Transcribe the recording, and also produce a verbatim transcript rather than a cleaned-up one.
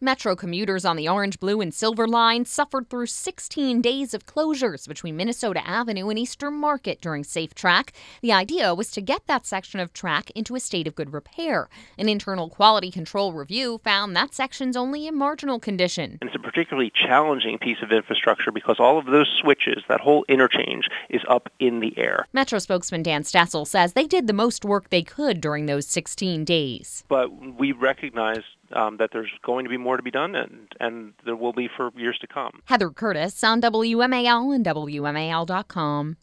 Metro commuters on the Orange, Blue, and Silver line suffered through sixteen days of closures between Minnesota Avenue and Eastern Market during Safe Track. The idea was to get that section of track into a state of good repair. An internal quality control review found that section's only in marginal condition. And it's a particularly challenging piece of infrastructure because all of those switches, that whole interchange, is up in the air. Metro spokesman Dan Stassel says they did the most work they could during those sixteen days. But we recognize um, that there's going to be more to be done, and, and there will be for years to come. Heather Curtis on W M A L and W M A L dot com.